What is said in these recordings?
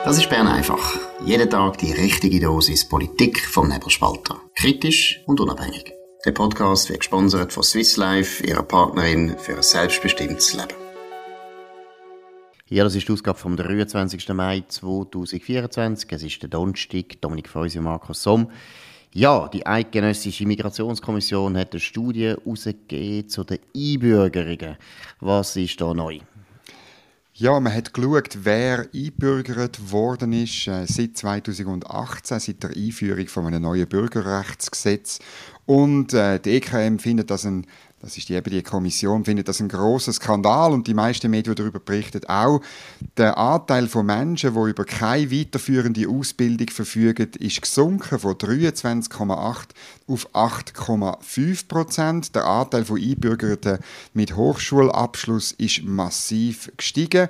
Das ist Bern einfach. Jeden Tag die richtige Dosis Politik vom Nebelspalter. Kritisch und unabhängig. Der Podcast wird gesponsert von Swiss Life, ihrer Partnerin für ein selbstbestimmtes Leben. Ja, das ist die Ausgabe vom 23. Mai 2024. Es ist der Donnerstag. Dominik Feusi und Markus Somm. Ja, die Eidgenössische Migrationskommission hat eine Studie herausgegeben zu den Einbürgerungen. Was ist da neu? Ja, man hat geschaut, wer eingebürgert worden ist seit 2018, seit der Einführung von einem neuen Bürgerrechtsgesetz. Und die EKM findet das ist die Kommission, findet das ein grosser Skandal und die meisten Medien, die darüber berichten, auch. Der Anteil von Menschen, die über keine weiterführende Ausbildung verfügen, ist gesunken von 23,8 auf 8,5%. Der Anteil von Einbürgerten mit Hochschulabschluss ist massiv gestiegen.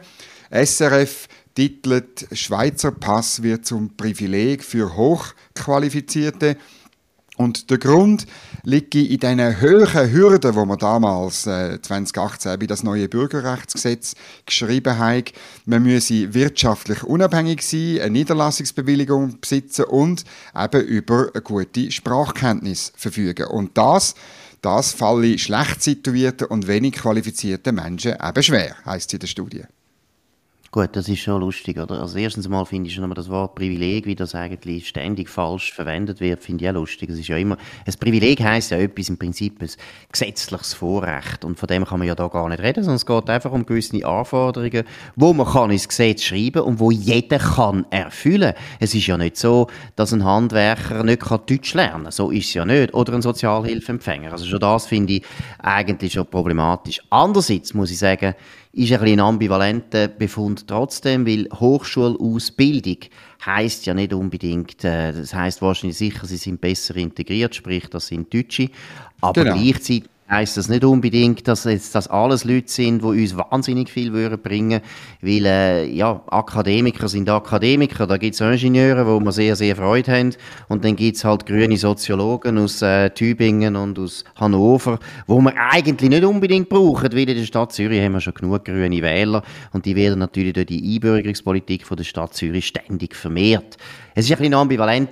SRF titelt, Schweizer Pass wird zum Privileg für Hochqualifizierte. Und der Grund liegt in diesen hohen Hürden, die man damals 2018 bei das neue Bürgerrechtsgesetz geschrieben hat. Man müsse wirtschaftlich unabhängig sein, eine Niederlassungsbewilligung besitzen und eben über eine gute Sprachkenntnis verfügen. Und das falle schlecht situierten und wenig qualifizierten Menschen eben schwer, heisst es in der Studie. Gut, das ist schon lustig, oder? Also erstens mal finde ich schon das Wort Privileg, wie das eigentlich ständig falsch verwendet wird, finde ich auch lustig. Es ist ja immer, ein Privileg heisst ja etwas im Prinzip ein gesetzliches Vorrecht und von dem kann man ja da gar nicht reden, sondern es geht einfach um gewisse Anforderungen, wo man kann ins Gesetz schreiben und wo jeder kann erfüllen. Es ist ja nicht so, dass ein Handwerker nicht Deutsch lernen kann. So ist es ja nicht. Oder ein Sozialhilfeempfänger. Also schon das finde ich eigentlich schon problematisch. Andererseits muss ich sagen, ist ein bisschen ein ambivalenter Befund trotzdem, weil Hochschulausbildung heisst ja nicht unbedingt, das heisst wahrscheinlich sicher, sie sind besser integriert, sprich, das sind Deutsche, aber gleichzeitig heisst das nicht unbedingt, dass jetzt das alles Leute sind, die uns wahnsinnig viel bringen würden, weil Akademiker sind Akademiker, da gibt es Ingenieure, wo wir sehr, sehr Freude haben und dann gibt es halt grüne Soziologen aus Tübingen und aus Hannover, wo wir eigentlich nicht unbedingt brauchen, weil in der Stadt Zürich haben wir schon genug grüne Wähler und die werden natürlich durch die Einbürgerungspolitik von der Stadt Zürich ständig vermehrt. Es ist ein bisschen ein ambivalenter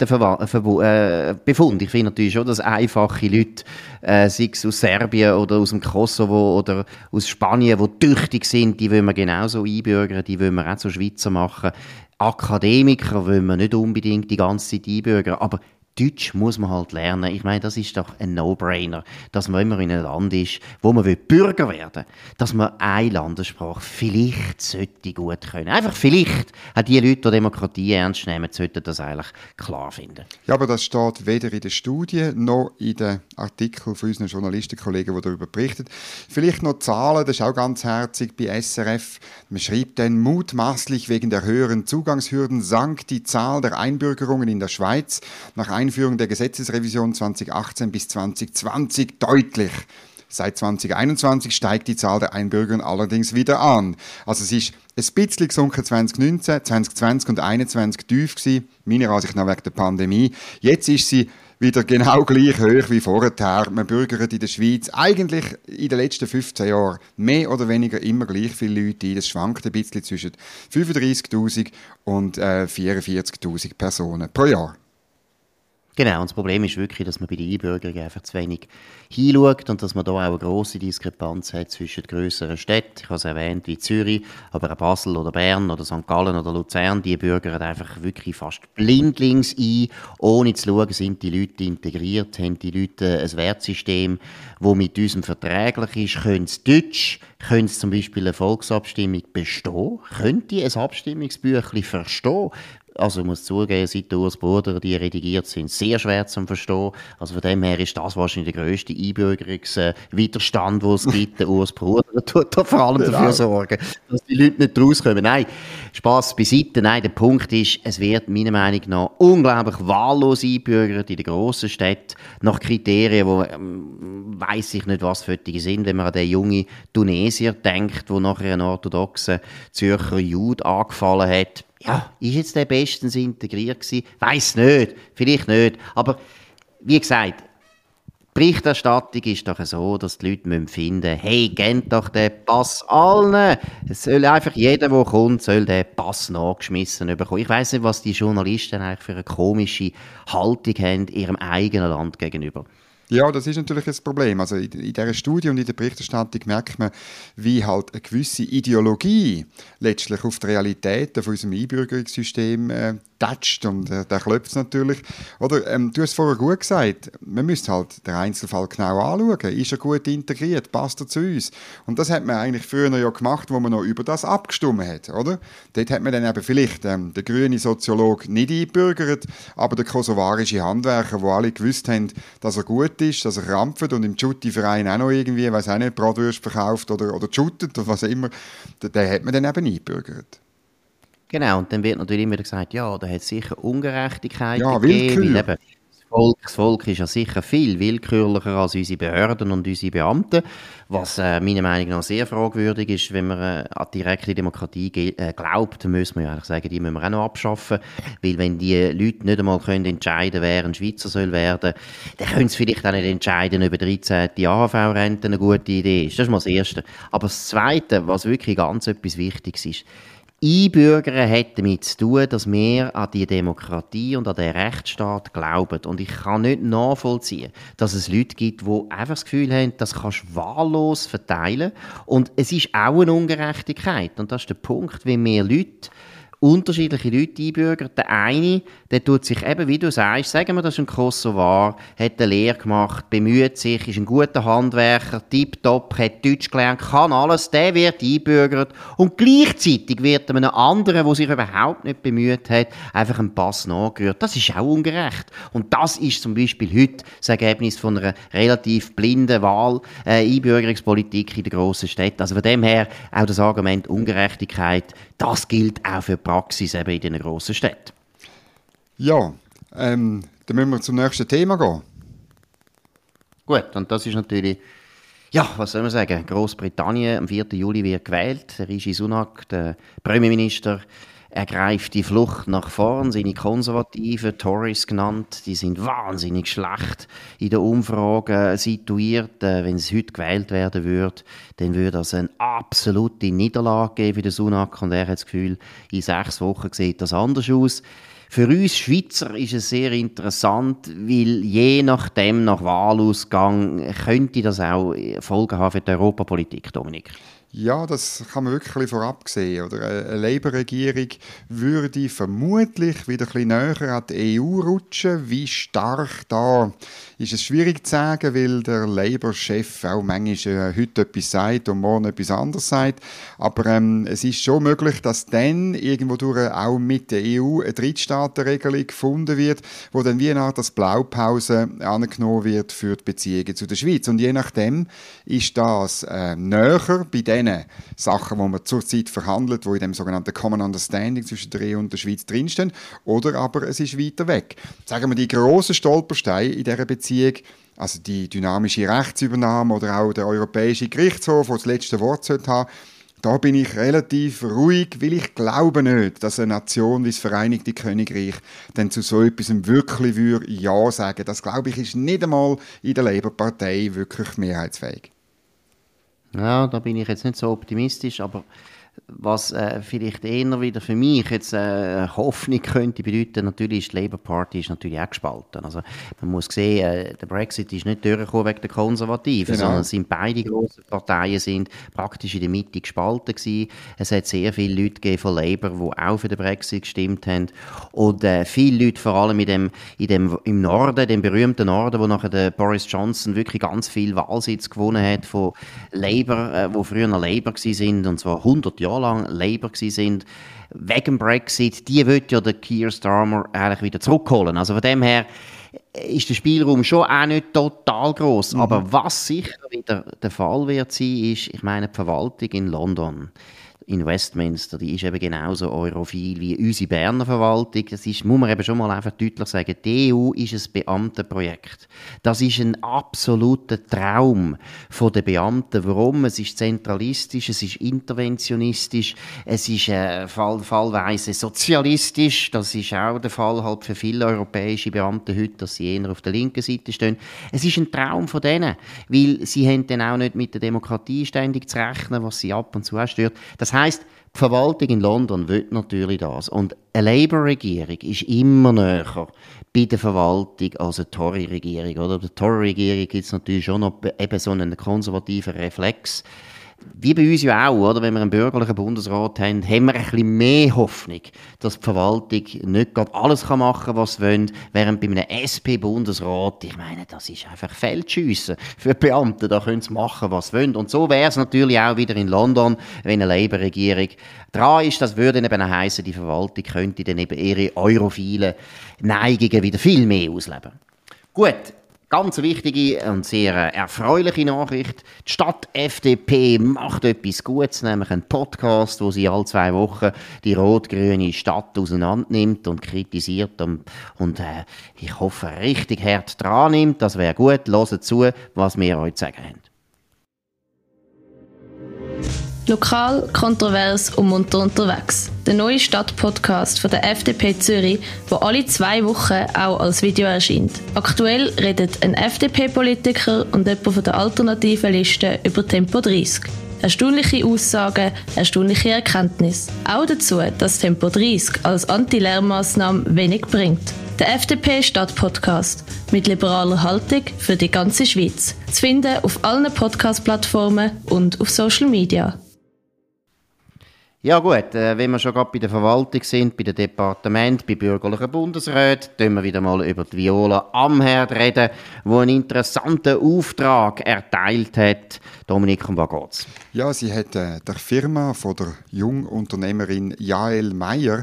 Befund. Ich finde natürlich schon, dass einfache Leute, sei es aus Serbien oder aus dem Kosovo oder aus Spanien, die tüchtig sind, die wollen wir genauso einbürgern, die wollen wir auch zu Schweizer machen. Akademiker wollen wir nicht unbedingt die ganze Zeit einbürgern, aber Deutsch muss man halt lernen. Ich meine, das ist doch ein No-Brainer, dass man immer in einem Land ist, wo man Bürger werden will, dass man eine Landessprache vielleicht sollte gut können. Einfach vielleicht. Auch die Leute, die Demokratie ernst nehmen, sollten das eigentlich klar finden. Ja, aber das steht weder in der Studie noch in den Artikeln von unseren Journalistenkollegen, die darüber berichten. Vielleicht noch Zahlen, das ist auch ganz herzig bei SRF. Man schreibt dann, mutmaßlich wegen der höheren Zugangshürden sank die Zahl der Einbürgerungen in der Schweiz nach Einführung der Gesetzesrevision 2018 bis 2020 deutlich. Seit 2021 steigt die Zahl der Einbürger allerdings wieder an. Also es ist ein bisschen gesunken 2019, 2020 und 2021 tief gewesen, meiner Ansicht nach wegen der Pandemie. Jetzt ist sie wieder genau gleich hoch wie vorher. Man bürgert in der Schweiz eigentlich in den letzten 15 Jahren mehr oder weniger immer gleich viele Leute ein. Das schwankt ein bisschen zwischen 35'000 und 44'000 Personen pro Jahr. Genau, und das Problem ist wirklich, dass man bei der Einbürgerung einfach zu wenig hinschaut und dass man da auch eine grosse Diskrepanz hat zwischen grösseren Städten, ich habe es erwähnt, wie Zürich, aber auch Basel oder Bern oder St. Gallen oder Luzern, die bürgern einfach wirklich fast blindlings ein, ohne zu schauen, sind die Leute integriert, haben die Leute ein Wertsystem, das mit uns verträglich ist, können sie Deutsch, können sie zum Beispiel eine Volksabstimmung bestehen, können die ein Abstimmungsbüchlein verstehen. Also ich muss zugeben, seit Urs Bruder die redigiert sind, sehr schwer zu verstehen. Also von dem her ist das wahrscheinlich der grösste Einbürgerungswiderstand, den es gibt. Der Urs Bruder tut da vor allem dafür sorgen, dass die Leute nicht rauskommen. Nein, Spass beiseite. Nein, der Punkt ist, es wird meiner Meinung nach unglaublich wahllos einbürgert in den grossen Städten nach Kriterien, wo weiss ich nicht, was für die sind, wenn man an den jungen Tunesier denkt, der nachher einen orthodoxen Zürcher Jude angefallen hat. Ja, ist jetzt der bestens integriert gewesen? Weiss nicht, vielleicht nicht. Aber wie gesagt, Berichterstattung ist doch so, dass die Leute finden müssen, hey, gebt doch den Pass allen. Es soll einfach jeder, der kommt, soll den Pass nachgeschmissen bekommen. Ich weiss nicht, was die Journalisten eigentlich für eine komische Haltung haben ihrem eigenen Land gegenüber. Ja, das ist natürlich ein Problem. Also in dieser Studie und in der Berichterstattung merkt man, wie halt eine gewisse Ideologie letztlich auf die Realitäten von unserem Einbürgerungssystem tätscht und da klopft es natürlich. Oder, du hast vorher gut gesagt, man müsste halt den Einzelfall genau anschauen. Ist er gut integriert? Passt er zu uns? Und das hat man eigentlich früher ja gemacht, wo man noch über das abgestimmt hat, oder? Dort hat man dann eben vielleicht den grünen Soziologe nicht eingebürgert, aber der kosovarische Handwerker, wo alle gewusst haben, dass er gut ist, dass er krampft und im Jutti-Verein auch noch irgendwie, weiss auch nicht, Bratwurst verkauft oder shootet oder was immer, den hat man dann eben eingebürgert. Genau, und dann wird natürlich immer gesagt, ja, da hat es sicher Ungerechtigkeiten gegeben. Weil eben das Volk ist ja sicher viel willkürlicher als unsere Behörden und unsere Beamten, was meiner Meinung nach sehr fragwürdig ist. Wenn man an direkte Demokratie glaubt, dann müssen wir ja eigentlich sagen, die müssen wir auch noch abschaffen, weil wenn die Leute nicht einmal können entscheiden, wer ein Schweizer soll werden, dann können sie vielleicht auch nicht entscheiden, ob eine 13. AHV-Rente eine gute Idee ist. Das ist mal das Erste. Aber das Zweite, was wirklich ganz etwas Wichtiges ist, Einbürgern hat damit zu tun, dass wir an die Demokratie und an den Rechtsstaat glauben. Und ich kann nicht nachvollziehen, dass es Leute gibt, die einfach das Gefühl haben, das kannst du wahllos verteilen. Und es ist auch eine Ungerechtigkeit. Und das ist der Punkt, wenn wir unterschiedliche Leute einbürgern. Der eine, der tut sich eben, wie du sagst, sagen wir, das ist ein Kosovar, hat eine Lehre gemacht, bemüht sich, ist ein guter Handwerker, tipptopp, hat Deutsch gelernt, kann alles, der wird einbürgert und gleichzeitig wird einem anderen, der sich überhaupt nicht bemüht hat, einfach ein Pass nachgerührt. Das ist auch ungerecht. Und das ist zum Beispiel heute das Ergebnis von einer relativ blinden Einbürgerungspolitik in den grossen Städten. Also von dem her auch das Argument Ungerechtigkeit, das gilt auch für die Praxis eben in den grossen Städten. Ja, dann müssen wir zum nächsten Thema gehen. Gut, und das ist natürlich, ja, was soll man sagen, Großbritannien, am 4. Juli wird gewählt. Rishi Sunak, der Premierminister, ergreift die Flucht nach vorn. Seine Konservativen, Tories genannt, die sind wahnsinnig schlecht in den Umfragen situiert. Wenn es heute gewählt werden würde, dann würde das eine absolute Niederlage geben für den Sunak. Und er hat das Gefühl, in 6 Wochen sieht das anders aus. Für uns Schweizer ist es sehr interessant, weil je nachdem, nach Wahlausgang, könnte das auch Folgen haben für die Europapolitik, Dominik. Ja, das kann man wirklich vorab sehen. Oder? Eine Labour-Regierung würde vermutlich wieder ein bisschen näher an die EU rutschen. Wie stark da ist es schwierig zu sagen, weil der Labour-Chef auch manchmal heute etwas sagt und morgen etwas anderes sagt. Aber es ist schon möglich, dass dann irgendwo durch auch mit der EU eine Drittstaatenregelung gefunden wird, wo dann wie eine Art als Blaupause angenommen wird für die Beziehungen zu der Schweiz. Und je nachdem ist das näher bei den Sachen, die man zurzeit verhandelt, die in dem sogenannten Common Understanding zwischen der EU und der Schweiz drinstehen, oder aber es ist weiter weg. Sagen wir, die grossen Stolpersteine in dieser Beziehung, also die dynamische Rechtsübernahme oder auch der Europäische Gerichtshof, der das letzte Wort haben sollte, da bin ich relativ ruhig, weil ich glaube nicht, dass eine Nation wie das Vereinigte Königreich dann zu so etwas wirklich Ja sagen. Das, glaube ich, ist nicht einmal in der Labour-Partei wirklich mehrheitsfähig. Ja, da bin ich jetzt nicht so optimistisch, aber was vielleicht eher wieder für mich jetzt Hoffnung könnte bedeuten, natürlich ist die Labour Party ist natürlich auch gespalten. Also man muss sehen, der Brexit ist nicht durchgekommen wegen der Konservativen, sondern es sind beide grossen Parteien sind praktisch in der Mitte gespalten gewesen. Es hat sehr viele Leute gegeben von Labour, die auch für den Brexit gestimmt haben und viele Leute, vor allem im Norden, dem berühmten Norden, wo nachher der Boris Johnson wirklich ganz viel Wahlsitz gewonnen hat von Labour, wo früher noch Labour gewesen sind, und zwar 100 Jahre lang Labour sind, wegen dem Brexit, die will ja der Keir Starmer eigentlich wieder zurückholen. Also von dem her ist der Spielraum schon auch nicht total gross. Aber was sicher wieder der Fall wird sein, ist, ich meine, die Verwaltung in London. in Westminster, die ist eben genauso europhil wie unsere Berner Verwaltung. Das ist, muss man eben schon mal einfach deutlich sagen, die EU ist ein Beamtenprojekt. Das ist ein absoluter Traum der Beamten. Warum? Es ist zentralistisch, es ist interventionistisch, es ist fallweise sozialistisch. Das ist auch der Fall halt für viele europäische Beamte heute, dass sie eher auf der linken Seite stehen. Es ist ein Traum von denen, weil sie haben dann auch nicht mit der Demokratie ständig zu rechnen, was sie ab und zu auch stört. Das heisst, die Verwaltung in London will natürlich das. Und eine Labour-Regierung ist immer näher bei der Verwaltung als eine Tory-Regierung. Oder? Bei der Tory-Regierung gibt es natürlich schon noch eben so einen konservativen Reflex. Wie bei uns ja auch, oder? Wenn wir einen bürgerlichen Bundesrat haben, haben wir ein bisschen mehr Hoffnung, dass die Verwaltung nicht gerade alles machen kann, was sie wollen, während bei einem SP-Bundesrat, ich meine, das ist einfach Feldschiessen für die Beamten, da können sie machen, was sie wollen. Und so wäre es natürlich auch wieder in London, wenn eine Labour-Regierung dran ist. Das würde eben heissen, die Verwaltung könnte dann eben ihre europhilen Neigungen wieder viel mehr ausleben. Gut. Ganz wichtige und sehr erfreuliche Nachricht. Die Stadt FDP macht etwas Gutes, nämlich einen Podcast, wo sie alle 2 Wochen die rot-grüne Stadt auseinander nimmt und kritisiert und ich hoffe, richtig hart dran nimmt. Das wäre gut. Hört zu, was wir euch zu sagen haben. Lokal, kontrovers und munter unterwegs. Der neue Stadtpodcast von der FDP Zürich, der alle 2 Wochen auch als Video erscheint. Aktuell redet ein FDP-Politiker und jemand von der alternativen Liste über Tempo 30. Erstaunliche Aussagen, erstaunliche Erkenntnisse. Auch dazu, dass Tempo 30 als Anti-Lärmmaßnahme wenig bringt. Der FDP-Stadtpodcast mit liberaler Haltung für die ganze Schweiz. Zu finden auf allen Podcast-Plattformen und auf Social Media. Ja gut, wenn wir schon gerade bei der Verwaltung sind, bei dem Departement, bei bürgerlichen Bundesräten, können wir wieder mal über die Viola Amherd reden, die einen interessanten Auftrag erteilt hat. Dominik, um was geht's? Ja, sie hat der Firma von der Jungunternehmerin Jael Meyer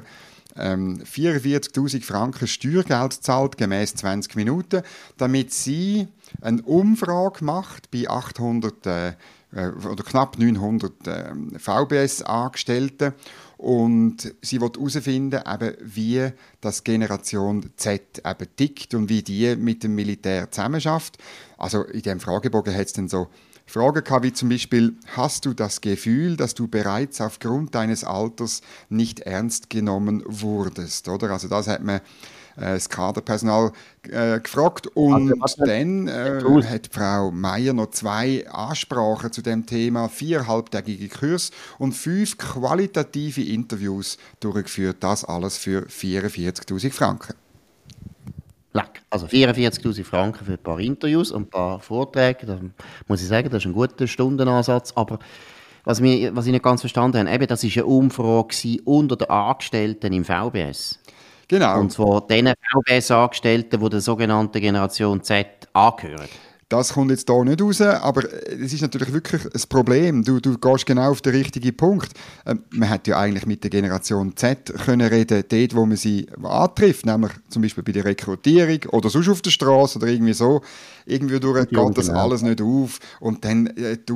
44'000 Franken Steuergeld zahlt, gemäss 20 Minuten, damit sie eine Umfrage macht bei 800 oder knapp 900 VBS-Angestellten. Und sie will herausfinden, wie das Generation Z eben tickt und wie die mit dem Militär zusammenarbeitet. Also in diesem Fragebogen hat es dann so Fragen gehabt, wie zum Beispiel: Hast du das Gefühl, dass du bereits aufgrund deines Alters nicht ernst genommen wurdest? Oder? Also das hat man das Kaderpersonal gefragt. Und dann hat Frau Meyer noch 2 Ansprachen zu dem Thema, 4 halbtägige Kurs und 5 qualitative Interviews durchgeführt. Das alles für 44'000 Franken. Also 44'000 Franken für ein paar Interviews und ein paar Vorträge. Da muss ich sagen, das ist ein guter Stundenansatz. Aber was ich nicht ganz verstanden habe, eben, das war eine Umfrage unter den Angestellten im VBS. Genau. Und zwar den VBS-Angestellten, die der sogenannten Generation Z angehören. Das kommt jetzt hier nicht raus, aber es ist natürlich wirklich ein Problem. Du gehst genau auf den richtigen Punkt. Man hätte ja eigentlich mit der Generation Z können reden, dort, wo man sie antrifft, nämlich zum Beispiel bei der Rekrutierung oder sonst auf der Straße oder irgendwie so. Irgendwie durch geht das alles nicht auf. Und dann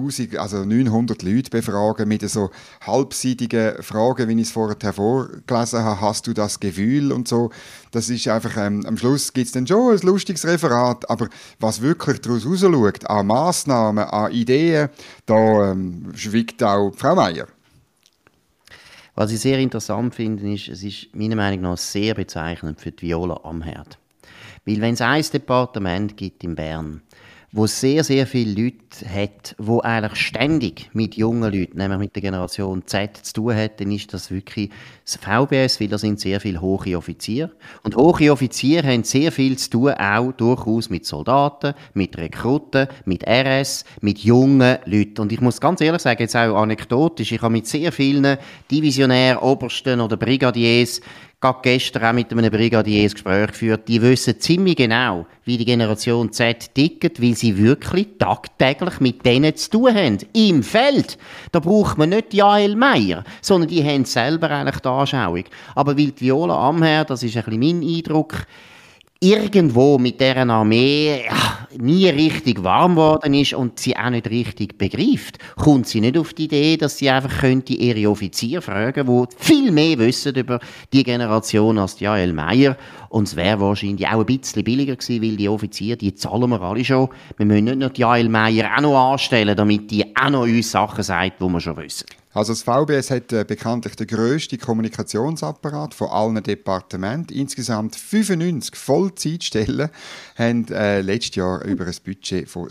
900 Leute befragen mit so halbseitigen Fragen, wie ich es vorher hervorgelesen habe. Hast du das Gefühl und so. Das ist einfach, am Schluss gibt es dann schon ein lustiges Referat, aber was wirklich daraus rausschaut, an Massnahmen, an Ideen, da schweigt auch Frau Meyer. Was ich sehr interessant finde, ist, es ist meiner Meinung nach sehr bezeichnend für die Viola Amherd. Weil wenn es ein Departement gibt in Bern, wo sehr, sehr viele Leute hat, die eigentlich ständig mit jungen Leuten, nämlich mit der Generation Z, zu tun hat, dann ist das wirklich das VBS, weil da sind sehr viele hohe Offiziere. Und hohe Offiziere haben sehr viel zu tun, auch durchaus mit Soldaten, mit Rekruten, mit RS, mit jungen Leuten. Und ich muss ganz ehrlich sagen, jetzt auch anekdotisch, ich habe mit sehr vielen Divisionären, Obersten oder Brigadiers gerade gestern auch mit einem Brigadier ein Gespräch geführt. Die wissen ziemlich genau, wie die Generation Z tickt, weil sie wirklich tagtäglich mit denen zu tun haben. Im Feld. Da braucht man nicht Jael Meyer, sondern die haben selber eigentlich die Anschauung. Aber weil die Viola Amherd, das ist ein bisschen mein Eindruck, irgendwo mit dieser Armee nie richtig warm geworden ist und sie auch nicht richtig begreift, kommt sie nicht auf die Idee, dass sie einfach könnte ihre Offiziere fragen, die viel mehr wissen über die Generation als die Jael Meyer. Und es wäre wahrscheinlich auch ein bisschen billiger gewesen, weil die Offiziere, die zahlen wir alle schon. Wir müssen nicht noch die Jael Meyer auch noch anstellen, damit die auch noch uns Sachen sagt, die wir schon wissen. Also das VBS hat bekanntlich den grössten Kommunikationsapparat von allen Departementen. Insgesamt 95 Vollzeitstellen haben letztes Jahr über ein Budget von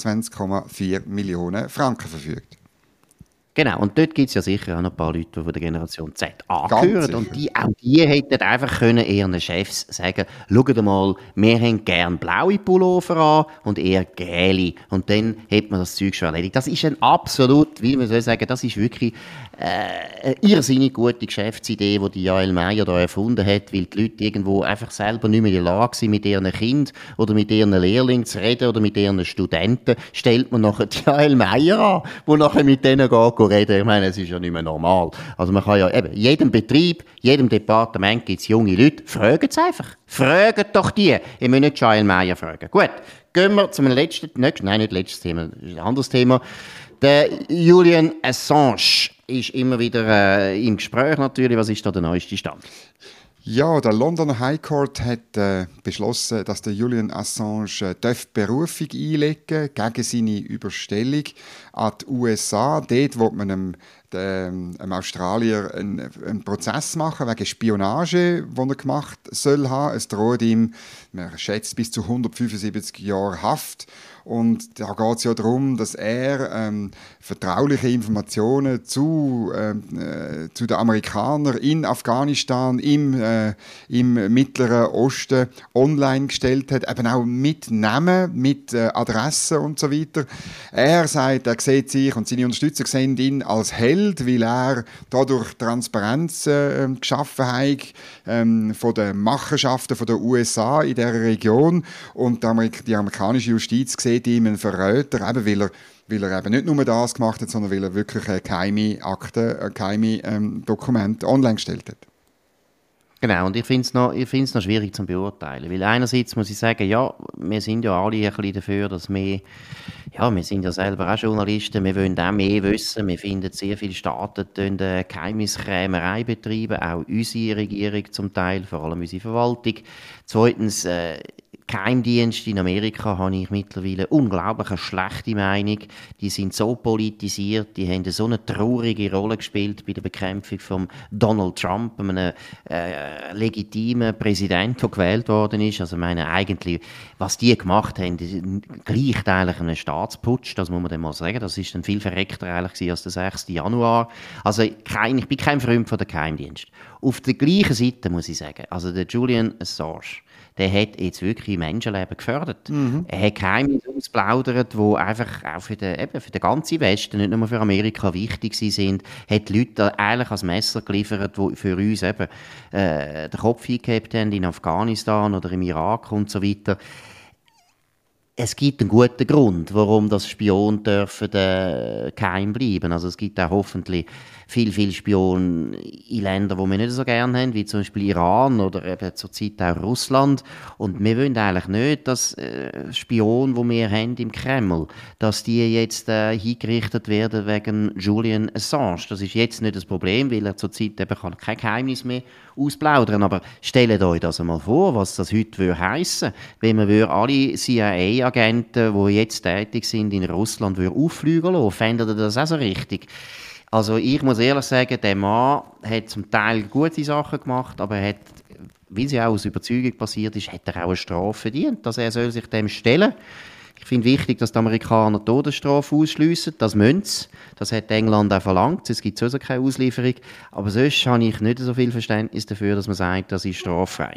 26,4 Millionen Franken verfügt. Genau, und dort gibt es ja sicher auch noch ein paar Leute, die von der Generation Z angehören. Und auch die hätten einfach können ihren Chefs sagen, schaut mal, wir haben gerne blaue Pullover an und eher gelbe. Und dann hätte man das Zeug schon erledigt. Das ist ein absolut, wie man soll sagen, das ist wirklich eine irrsinnig gute Geschäftsidee, die die Jael Meyer da erfunden hat, weil die Leute irgendwo einfach selber nicht mehr in der Lage sind, mit ihren Kindern oder mit ihren Lehrlingen zu reden oder mit ihren Studenten, stellt man nachher die Jael Meyer an, die nachher mit denen geht reden. Ich meine, es ist ja nicht mehr normal. Also man kann ja eben, jedem Betrieb, jedem Departement gibt es junge Leute, fragen sie einfach. Fragen doch die. Ich muss nicht Jael Meyer fragen. Gut, gehen wir zum letzten Thema, das ist ein anderes Thema. Der Julian Assange ist immer wieder im Gespräch natürlich. Was ist da der neueste Stand? Ja, der Londoner High Court hat beschlossen, dass der Julian Assange Berufung einlegen gegen seine Überstellung an die USA. Dort will man einem Australier einen Prozess machen wegen Spionage, die er gemacht soll haben. Es droht ihm, man schätzt, bis zu 175 Jahre Haft. Und da geht es ja darum, dass er vertrauliche Informationen zu den Amerikanern in Afghanistan, im Mittleren Osten online gestellt hat, eben auch mit Namen, mit Adressen und so weiter. Er sagt, er sieht sich und seine Unterstützer sehen ihn als Held, weil er dadurch Transparenz geschaffen hat von den Machenschaften der USA in dieser Region. Und die amerikanische Justiz sieht ihm einen Verräter, eben weil er eben nicht nur das gemacht hat, sondern weil er wirklich geheime Akten, geheime Dokumente online gestellt hat. Genau, und ich finde es noch schwierig zu beurteilen, weil einerseits muss ich sagen, ja, wir sind ja alle ein bisschen dafür, dass wir sind ja selber auch Journalisten, wir wollen auch mehr wissen, wir finden, sehr viele Staaten Geheimniskrämerei betreiben, auch unsere Regierung zum Teil, vor allem unsere Verwaltung. Zweitens, Geheimdienste in Amerika habe ich mittlerweile unglaublich eine schlechte Meinung. Die sind so politisiert, die haben so eine traurige Rolle gespielt bei der Bekämpfung von Donald Trump, einem legitimen Präsident, der gewählt worden ist. Also meine eigentlich, was die gemacht haben, gleicht eigentlich einem Staatsputsch, das muss man dann mal sagen. Das ist dann viel verreckter eigentlich als der 6. Januar. Also ich bin kein Freund von der Geheimdienst. Auf der gleichen Seite muss ich sagen, also der Julian Assange, der hat jetzt wirklich Menschenleben gefördert. Mhm. Er hat Geheimnisse ausgeplaudert, die einfach auch für den ganzen Westen, nicht nur für Amerika, wichtig sind. Hat Leute eigentlich als Messer geliefert, die für uns eben den Kopf eingehabt haben in Afghanistan oder im Irak und so weiter. Es gibt einen guten Grund, warum das Spione dürfen geheim bleiben. Also es gibt auch hoffentlich viel Spionen in Ländern, die wir nicht so gerne haben, wie zum Beispiel Iran oder eben zurzeit auch Russland. Und wir wollen eigentlich nicht, dass Spionen, die wir haben im Kreml, dass die jetzt hingerichtet werden wegen Julian Assange. Das ist jetzt nicht das Problem, weil er zurzeit eben kein Geheimnis mehr ausplaudern. Aber stellt euch das einmal vor, was das heute heissen würde, wenn man alle CIA-Agenten, die jetzt tätig sind in Russland, auffliegen lassen. Fändet ihr das auch so richtig? Also ich muss ehrlich sagen, der Mann hat zum Teil gute Sachen gemacht, aber er hat, weil sie auch aus Überzeugung passiert ist, hat er auch eine Strafe verdient, dass er soll sich dem stellen. Ich finde wichtig, dass die Amerikaner die Todesstrafe ausschliessen. Das müssen sie. Das hat England auch verlangt. Es gibt sowieso keine Auslieferung. Aber sonst habe ich nicht so viel Verständnis dafür, dass man sagt, das ist straffrei.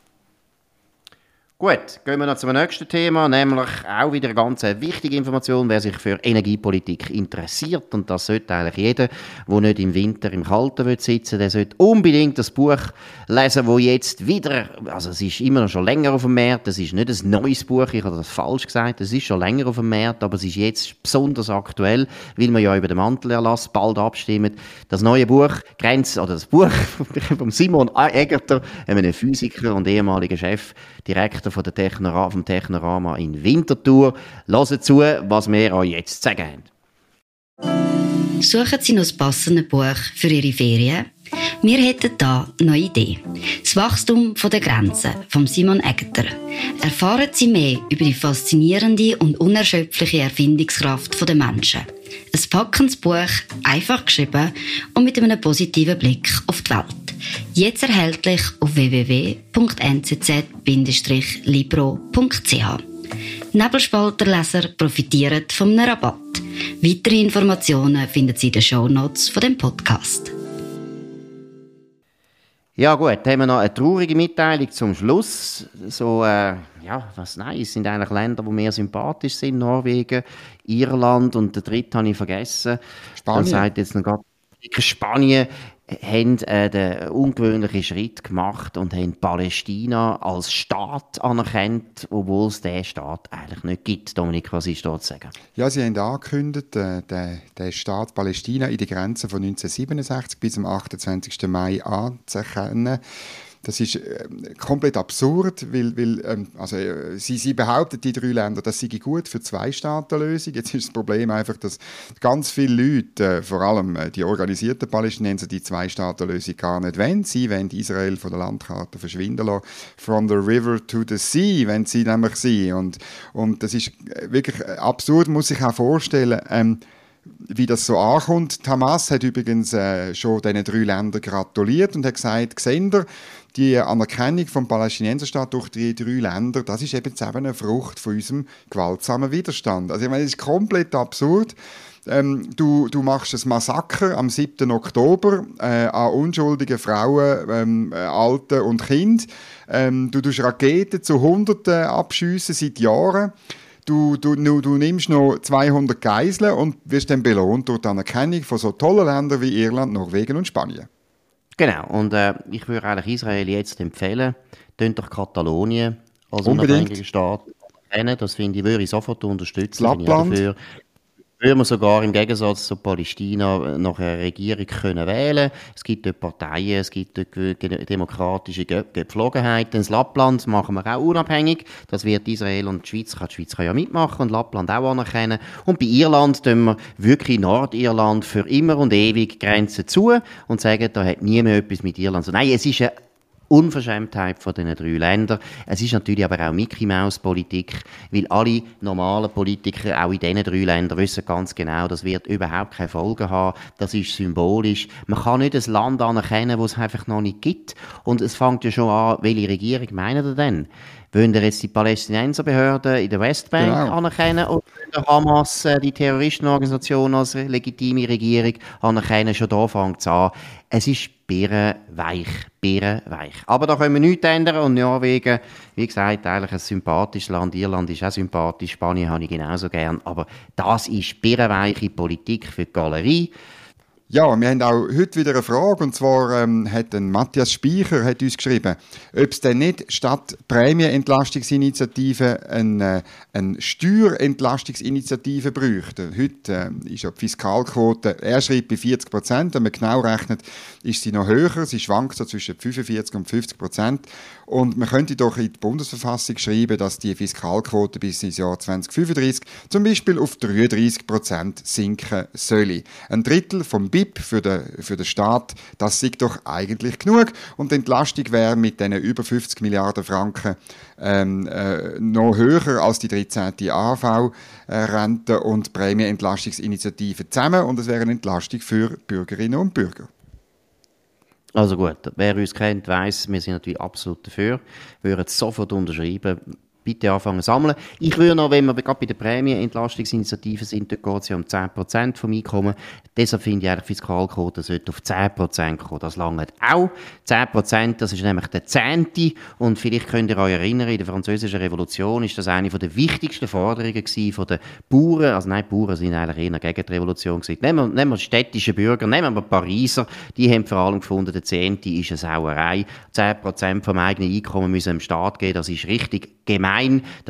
Gut, gehen wir noch zum nächsten Thema, nämlich auch wieder eine ganz wichtige Information, wer sich für Energiepolitik interessiert, und das sollte eigentlich jeder, der nicht im Winter im Kalten sitzen will, der sollte unbedingt das Buch lesen, das jetzt wieder, also es ist immer noch schon länger auf dem Markt, es ist nicht ein neues Buch, ich habe das falsch gesagt, es ist schon länger auf dem Markt, aber es ist jetzt besonders aktuell, weil wir ja über den Mantelerlass bald abstimmen. Das neue Buch, das Buch von Simon Egerter, einem Physiker und ehemaliger Chefdirektor Gäste vom Technorama in Winterthur. Hört zu, was wir euch jetzt zu sagen haben. Suchen Sie noch das passende Buch für Ihre Ferien? Wir hätten da noch eine Idee. Das Wachstum der Grenzen von Simon Egger. Erfahren Sie mehr über die faszinierende und unerschöpfliche Erfindungskraft der Menschen. Ein packendes Buch, einfach geschrieben und mit einem positiven Blick auf die Welt. Jetzt erhältlich auf www.nzz-libro.ch. Nebelspalterleser profitieren von einem Rabatt. Weitere Informationen finden Sie in den Shownotes von dem Podcast. Ja gut, haben wir noch eine traurige Mitteilung zum Schluss. Es sind eigentlich Länder, die mir sympathisch sind. Norwegen, Irland und der dritte habe ich vergessen. Spanien. Dann sagt jetzt noch gerade Spanien, haben den ungewöhnlichen Schritt gemacht und haben Palästina als Staat anerkannt, obwohl es diesen Staat eigentlich nicht gibt. Dominik, was ist da zu sagen? Ja, sie haben angekündigt, den Staat Palästina in den Grenzen von 1967 bis zum 28. Mai anzuerkennen. Das ist komplett absurd, weil sie behaupten, die drei Länder, das sei gut für Zwei-Staaten-Lösung. Jetzt ist das Problem einfach, dass ganz viele Leute, vor allem die organisierten Palästinenser, die Zwei-Staaten-Lösung gar nicht wollen. Sie wollen Israel von der Landkarte verschwinden lassen. From the river to the sea, wenn sie nämlich sein. Und das ist wirklich absurd, muss ich auch vorstellen. Wie das so ankommt. Hamas hat übrigens schon diesen drei Ländern gratuliert und hat gesagt, seht ihr, die Anerkennung vom Palästinenserstaat durch die drei Länder, das ist eben eine Frucht von unserem gewaltsamen Widerstand. Also ich meine, das ist komplett absurd. Du machst ein Massaker am 7. Oktober an unschuldigen Frauen, Alten und Kindern. Du tust Raketen zu Hunderten abschiessen seit Jahren. Du nimmst noch 200 Geiseln und wirst dann belohnt durch die Anerkennung von so tollen Ländern wie Irland, Norwegen und Spanien. Genau, und ich würde eigentlich Israel jetzt empfehlen, tönt doch Katalonien als unabhängiger Staat kennen. Das finde ich, würde ich sofort unterstützen. Lappland. Würde man sogar im Gegensatz zu Palästina noch eine Regierung können wählen. Es gibt dort Parteien, es gibt dort demokratische Gepflogenheiten. Das Lappland machen wir auch unabhängig. Das wird Israel und die Schweiz kann ja mitmachen und Lappland auch anerkennen. Und bei Irland tun wir wirklich Nordirland für immer und ewig Grenzen zu und sagen, da hat niemand etwas mit Irland. So, nein, es ist eine Unverschämtheit von diesen drei Ländern. Es ist natürlich aber auch Mickey-Maus-Politik, weil alle normalen Politiker, auch in diesen drei Ländern, wissen ganz genau, das wird überhaupt keine Folgen haben. Das ist symbolisch. Man kann nicht ein Land anerkennen, das es einfach noch nicht gibt. Und es fängt ja schon an, welche Regierung meinen ihr denn? Wollen ihr jetzt die Palästinenserbehörden in der Westbank anerkennen oder wollen Hamas, die Terroristenorganisation, als legitime Regierung anerkennen? Schon da fängt es an. Es ist birrenweich. Aber da können wir nichts ändern und Norwegen, wie gesagt, eigentlich ein sympathisches Land. Irland ist auch sympathisch, Spanien habe ich genauso gern. Aber das ist birrenweiche Politik für die Galerie. Ja, wir haben auch heute wieder eine Frage, und zwar hat Matthias Speicher hat uns geschrieben, ob es denn nicht statt Prämienentlastungsinitiative eine Steuerentlastungsinitiative bräuchte. Heute ist ja die Fiskalquote, er schreibt bei 40%, wenn man genau rechnet, ist sie noch höher, sie schwankt so zwischen 45% und 50%. Und man könnte doch in die Bundesverfassung schreiben, dass die Fiskalquote bis ins Jahr 2035 zum Beispiel auf 33% sinken soll. Ein Drittel vom BIP für den Staat, das sei doch eigentlich genug. Und die Entlastung wäre mit diesen über 50 Milliarden Franken noch höher als die 13. AHV-Rente und Prämienentlastungsinitiative zusammen. Und es wäre eine Entlastung für Bürgerinnen und Bürger. Also gut, wer uns kennt, weiss, wir sind natürlich absolut dafür. Wir würden es sofort unterschreiben. Bitte anfangen zu sammeln. Ich würde noch, wenn wir gerade bei der Prämienentlastungsinitiative sind, dort geht es ja um 10% vom Einkommen. Deshalb finde ich eigentlich, die Fiskalquote sollte auf 10% kommen. Das langt auch. 10%, das ist nämlich der 10. Und vielleicht könnt ihr euch erinnern, in der Französischen Revolution ist das eine der wichtigsten Forderungen gewesen von den Bauern. Also nein, die Bauern sind eigentlich eher gegen die Revolution gewesen. Nehmen wir städtische Bürger, nehmen wir Pariser. Die haben vor allem gefunden, der 10. ist eine Sauerei. 10% vom eigenen Einkommen müssen dem Staat geben. Das ist richtig gemein. Das ist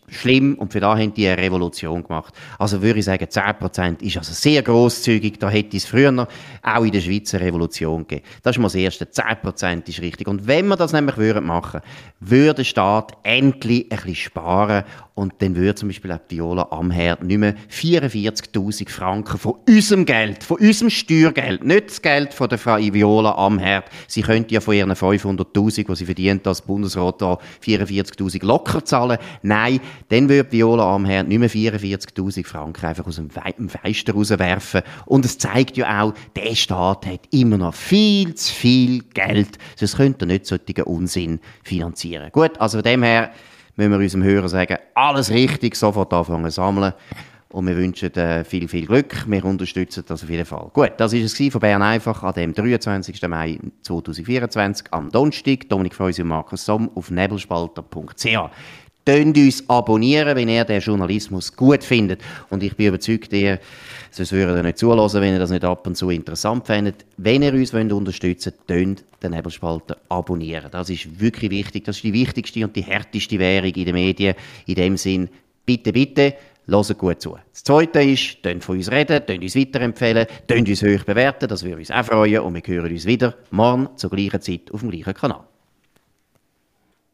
schlimm und für da haben die eine Revolution gemacht. Also würde ich sagen, 10% ist also sehr grosszügig. Da hätte es früher auch in der Schweiz eine Revolution gegeben. Das ist mal das Erste. 10% ist richtig. Und wenn wir das nämlich machen würden, würde der Staat endlich ein bisschen sparen und dann würde zum Beispiel auch Viola Amherd nicht mehr 44'000 Franken von unserem Geld, von unserem Steuergeld, nicht das Geld von der Frau Viola Amherd. Sie könnte ja von ihren 500'000, die sie verdient als Bundesrat, da 44'000 locker zahlen. Nein, dann würde Viola Amherd nicht mehr 44'000 Franken einfach aus dem Fenster rauswerfen. Und es zeigt ja auch, der Staat hat immer noch viel zu viel Geld. Sonst könnte er nicht solchen Unsinn finanzieren. Gut, also von dem her müssen wir unserem Hörer sagen, alles richtig, sofort anfangen zu sammeln. Und wir wünschen viel, viel Glück. Wir unterstützen das auf jeden Fall. Gut, das war es von Bern einfach an dem 23. Mai 2024 am Donnerstag. Dominik Freusi und Markus Somm auf nebelspalter.ch. Tönt uns abonnieren, wenn ihr den Journalismus gut findet. Und ich bin überzeugt, ihr sonst würdet ihr nicht zuhören, wenn ihr das nicht ab und zu interessant findet. Wenn ihr uns unterstützen wollt, tönt den Nebelspalter abonnieren. Das ist wirklich wichtig. Das ist die wichtigste und die härteste Währung in den Medien. In dem Sinn, bitte, bitte, hört gut zu. Das Zweite ist, tönt von uns reden, tönt uns weiterempfehlen, tönt uns hoch bewerten. Das würde uns auch freuen. Und wir hören uns wieder morgen zur gleichen Zeit auf dem gleichen Kanal.